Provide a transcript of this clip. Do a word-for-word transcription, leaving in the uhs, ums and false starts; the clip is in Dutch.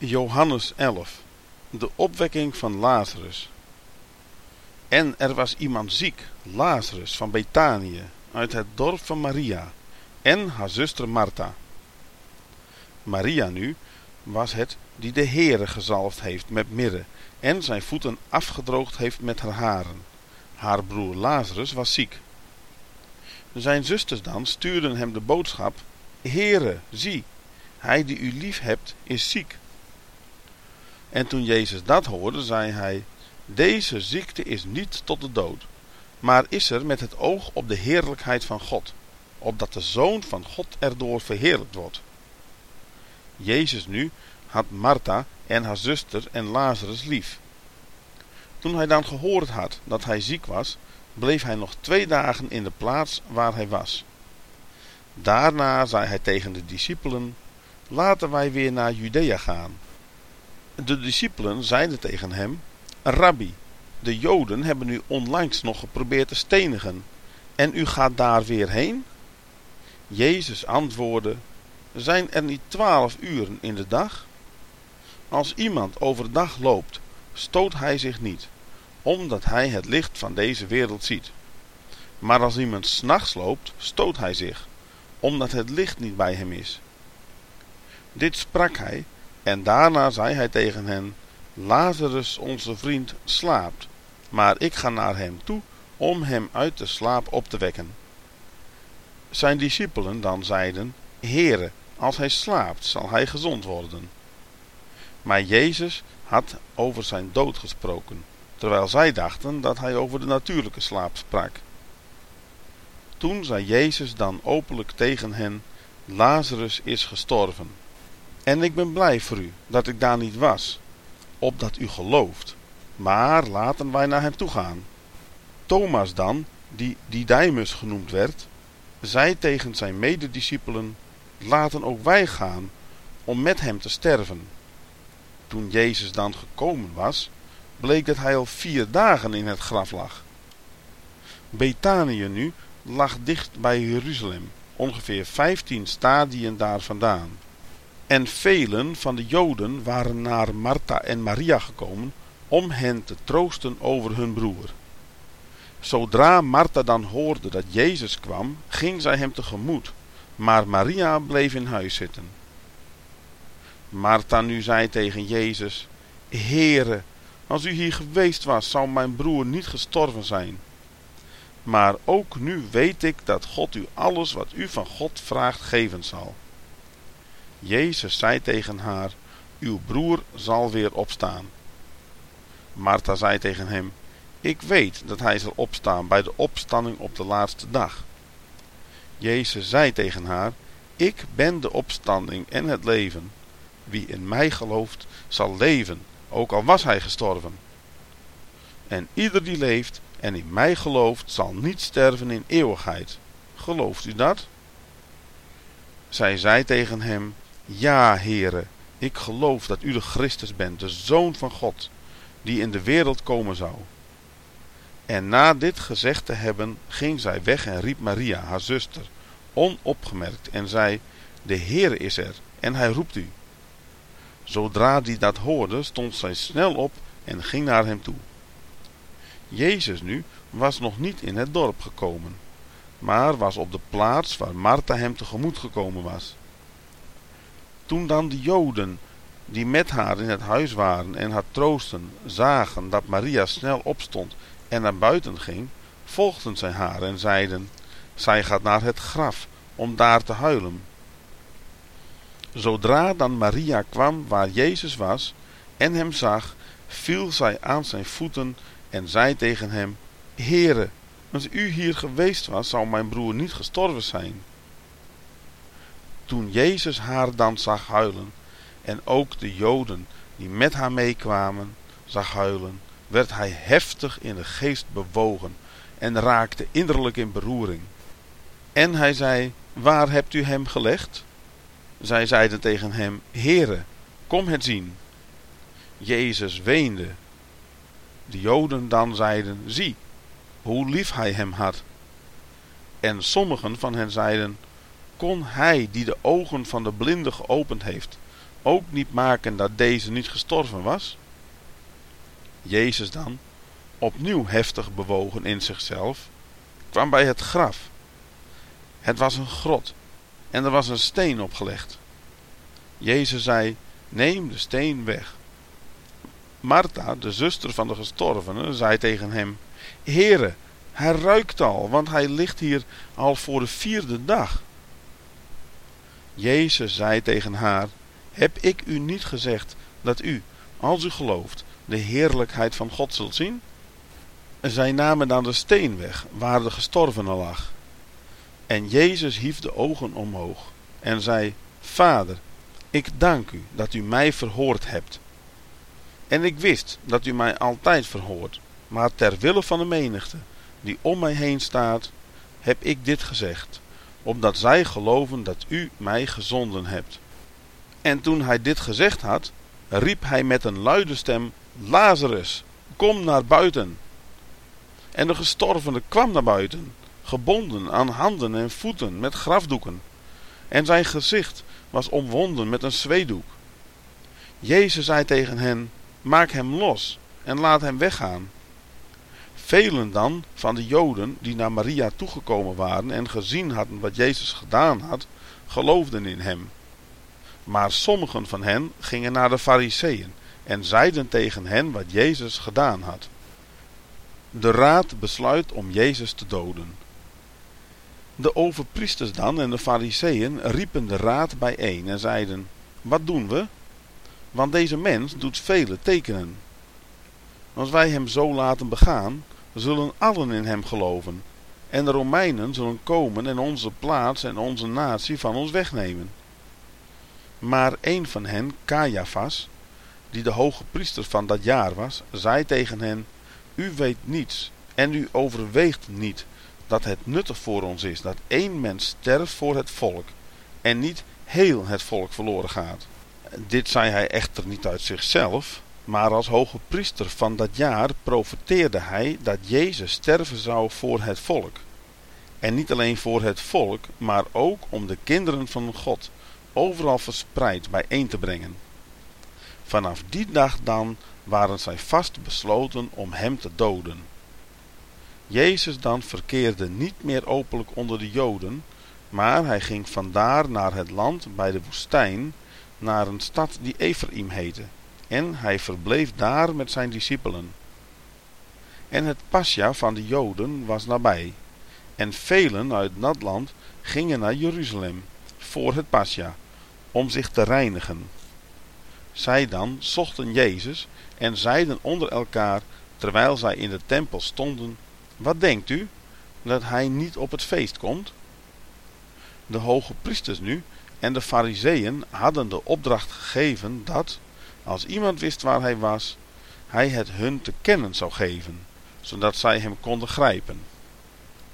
Johannes elf. De opwekking van Lazarus. En er was iemand ziek, Lazarus van Betanië, uit het dorp van Maria, en haar zuster Martha. Maria nu was het die de Heere gezalfd heeft met mirre, en zijn voeten afgedroogd heeft met haar haren. Haar broer Lazarus was ziek. Zijn zusters dan stuurden hem de boodschap: Heere, zie, hij die u lief hebt, is ziek. En toen Jezus dat hoorde, zei hij: Deze ziekte is niet tot de dood, maar is er met het oog op de heerlijkheid van God, opdat de Zoon van God erdoor verheerlijkt wordt. Jezus nu had Martha en haar zuster en Lazarus lief. Toen hij dan gehoord had dat hij ziek was, bleef hij nog twee dagen in de plaats waar hij was. Daarna zei hij tegen de discipelen: Laten wij weer naar Judea gaan. De discipelen zeiden tegen hem: Rabbi, de Joden hebben u onlangs nog geprobeerd te stenigen, en u gaat daar weer heen? Jezus antwoordde: Zijn er niet twaalf uren in de dag? Als iemand overdag loopt, stoot hij zich niet, omdat hij het licht van deze wereld ziet. Maar als iemand 's nachts loopt, stoot hij zich, omdat het licht niet bij hem is. Dit sprak hij, en daarna zei hij tegen hen: Lazarus, onze vriend, slaapt, maar ik ga naar hem toe om hem uit de slaap op te wekken. Zijn discipelen dan zeiden: Heere, als hij slaapt, zal hij gezond worden. Maar Jezus had over zijn dood gesproken, terwijl zij dachten dat hij over de natuurlijke slaap sprak. Toen zei Jezus dan openlijk tegen hen: Lazarus is gestorven. En ik ben blij voor u dat ik daar niet was, opdat u gelooft. Maar laten wij naar hem toe gaan. Thomas dan, die Didymus genoemd werd, zei tegen zijn medediscipelen: Laten ook wij gaan, om met hem te sterven. Toen Jezus dan gekomen was, bleek dat hij al vier dagen in het graf lag. Betanië nu lag dicht bij Jeruzalem, ongeveer vijftien stadien daar vandaan. En velen van de Joden waren naar Martha en Maria gekomen om hen te troosten over hun broer. Zodra Martha dan hoorde dat Jezus kwam, ging zij hem tegemoet, maar Maria bleef in huis zitten. Martha nu zei tegen Jezus: Heere, als u hier geweest was, zou mijn broer niet gestorven zijn. Maar ook nu weet ik dat God u alles wat u van God vraagt geven zal. Jezus zei tegen haar: Uw broer zal weer opstaan. Martha zei tegen hem: Ik weet dat hij zal opstaan bij de opstanding op de laatste dag. Jezus zei tegen haar: Ik ben de opstanding en het leven. Wie in mij gelooft, zal leven, ook al was hij gestorven. En ieder die leeft en in mij gelooft, zal niet sterven in eeuwigheid. Gelooft u dat? Zij zei tegen hem: Ja, Heere, ik geloof dat u de Christus bent, de Zoon van God, die in de wereld komen zou. En na dit gezegd te hebben, ging zij weg en riep Maria, haar zuster, onopgemerkt, en zei: De Heere is er, en hij roept u. Zodra die dat hoorde, stond zij snel op en ging naar hem toe. Jezus nu was nog niet in het dorp gekomen, maar was op de plaats waar Martha hem tegemoet gekomen was. Toen dan de Joden, die met haar in het huis waren en haar troosten, zagen dat Maria snel opstond en naar buiten ging, volgden zij haar en zeiden: Zij gaat naar het graf om daar te huilen. Zodra dan Maria kwam waar Jezus was en hem zag, viel zij aan zijn voeten en zei tegen hem: Heere, als u hier geweest was, zou mijn broer niet gestorven zijn. Toen Jezus haar dan zag huilen, en ook de Joden die met haar meekwamen zag huilen, werd hij heftig in de geest bewogen en raakte innerlijk in beroering. En hij zei: Waar hebt u hem gelegd? Zij zeiden tegen hem: Heere, kom het zien. Jezus weende. De Joden dan zeiden: Zie, hoe lief hij hem had. En sommigen van hen zeiden: Kon hij die de ogen van de blinde geopend heeft, ook niet maken dat deze niet gestorven was? Jezus dan, opnieuw heftig bewogen in zichzelf, kwam bij het graf. Het was een grot en er was een steen opgelegd. Jezus zei, neem de steen weg. Martha, de zuster van de gestorvene, zei tegen hem, Heere, hij ruikt al, want hij ligt hier al voor de vierde dag. Jezus zei tegen haar, heb ik u niet gezegd dat u, als u gelooft, de heerlijkheid van God zult zien? Zij namen dan de steen weg, waar de gestorvene lag. En Jezus hief de ogen omhoog en zei, Vader, ik dank u dat u mij verhoord hebt. En ik wist dat u mij altijd verhoort, maar ter wille van de menigte, die om mij heen staat, heb ik dit gezegd, opdat zij geloven dat u mij gezonden hebt. En toen hij dit gezegd had, riep hij met een luide stem, Lazarus, kom naar buiten. En de gestorvene kwam naar buiten, gebonden aan handen en voeten met grafdoeken, en zijn gezicht was omwonden met een zweedoek. Jezus zei tegen hen, maak hem los en laat hem weggaan. Velen dan van de Joden die naar Maria toegekomen waren en gezien hadden wat Jezus gedaan had, geloofden in hem. Maar sommigen van hen gingen naar de Farizeeën en zeiden tegen hen wat Jezus gedaan had. De raad besluit om Jezus te doden. De overpriesters dan en de Farizeeën riepen de raad bijeen en zeiden, wat doen we? Want deze mens doet vele tekenen. Als wij hem zo laten begaan, zullen allen in hem geloven, en de Romeinen zullen komen en onze plaats en onze natie van ons wegnemen. Maar een van hen, Caiaphas, die de hoge priester van dat jaar was, zei tegen hen, u weet niets en u overweegt niet dat het nuttig voor ons is dat één mens sterft voor het volk en niet heel het volk verloren gaat. Dit zei hij echter niet uit zichzelf, maar als hoge priester van dat jaar profeteerde hij dat Jezus sterven zou voor het volk. En niet alleen voor het volk, maar ook om de kinderen van God overal verspreid bijeen te brengen. Vanaf die dag dan waren zij vast besloten om hem te doden. Jezus dan verkeerde niet meer openlijk onder de Joden, maar hij ging vandaar naar het land bij de woestijn, naar een stad die Ephraim heette, en hij verbleef daar met zijn discipelen. En het Pascha van de Joden was nabij, en velen uit dat land gingen naar Jeruzalem voor het Pascha, om zich te reinigen. Zij dan zochten Jezus en zeiden onder elkaar, terwijl zij in de tempel stonden, wat denkt u, dat hij niet op het feest komt? De hoge priesters nu en de Farizeeën hadden de opdracht gegeven dat, als iemand wist waar hij was, hij het hun te kennen zou geven, zodat zij hem konden grijpen.